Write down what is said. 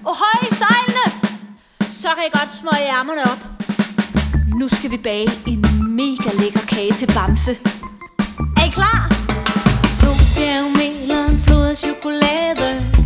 og høj i sejlene. Så kan I godt smøge ærmerne op. Nu skal vi bage en mega lækker kage til Bamse. Er I klar? 2 bjergmel og en flod af chokolade.